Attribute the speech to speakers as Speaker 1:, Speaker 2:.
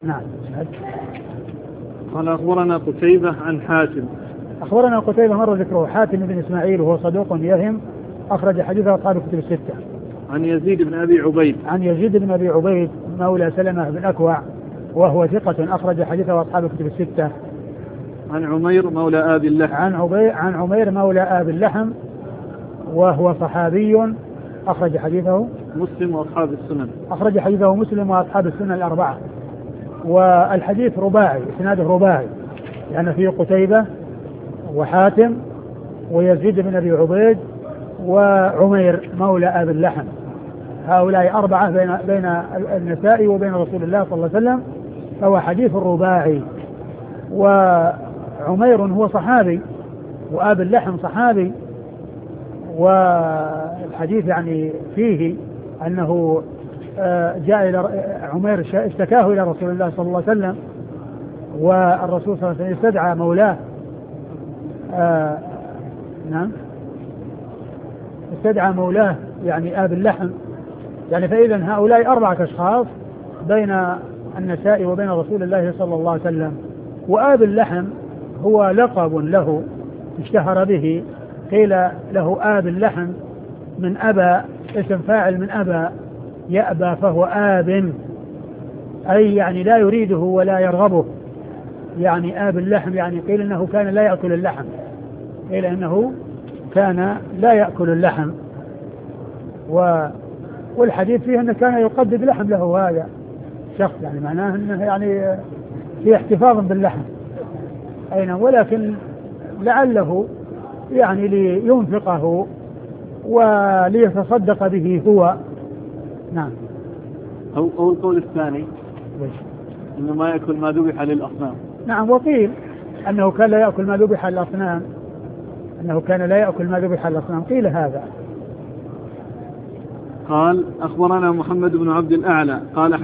Speaker 1: نعم.
Speaker 2: قال أخبرنا قتيبة عن حاتم.
Speaker 1: أخبرنا قتيبة مر ذكره. حاتم بن إسماعيل وهو صدوق يهم، أخرج حديثه أصحاب الكتب الستة.
Speaker 2: عن يزيد بن أبي عبيد.
Speaker 1: عن يزيد بن أبي عبيد مولى سلمة بن أكوع وهو ثقة، أخرج حديثه أصحاب الكتب الستة.
Speaker 2: عن عمير مولى آب اللحم.
Speaker 1: عن عمير مولى آب اللحم وهو صحابي، أخرج حديثه
Speaker 2: مسلم وأصحاب السنن.
Speaker 1: أخرج حديثه مسلم وأصحاب السنن الأربعة. والحديث رباعي، إسناده رباعي، يعني فيه قتيبة وحاتم ويزيد بن أبي عبيد وعمير مولى آب اللحم، هؤلاء أربعة بين النساء وبين رسول الله صلى الله عليه وسلم، فهو حديث رباعي. وعمير هو صحابي وآب اللحم صحابي، والحديث يعني فيه أنه جاء إلى عمير اشتكاه إلى رسول الله صلى الله عليه وسلم، والرسول صلى الله عليه وسلم استدعى مولاه نعم استدعى مولاه يعني آب اللحم، يعني فإذا هؤلاء أربعة أشخاص بين النساء وبين رسول الله صلى الله عليه وسلم. وآب اللحم هو لقب له اشتهر به، قيل له آب اللحم من أبى، اسم فاعل من أبى يأبى فهو آب، أي يعني لا يريده ولا يرغبه، يعني آب اللحم يعني قيل إنه كان لا يأكل اللحم، قيل إنه كان لا يأكل اللحم. والحديث فيه أنه كان يقدد لحم له هذا الشخص، يعني معناه أنه يعني في احتفاظ باللحم أين، ولكن لعله يعني لينفقه وليتصدق به هو. نعم.
Speaker 2: أو القول الثاني إنه ما يأكل ما ذبح للأصنام.
Speaker 1: نعم. وقيل أنه كان لا يأكل ما ذبح للأصنام، أنه كان لا يأكل ما ذبح للأصنام، قيل هذا.
Speaker 2: قال أخبرنا محمد بن عبد الأعلى قال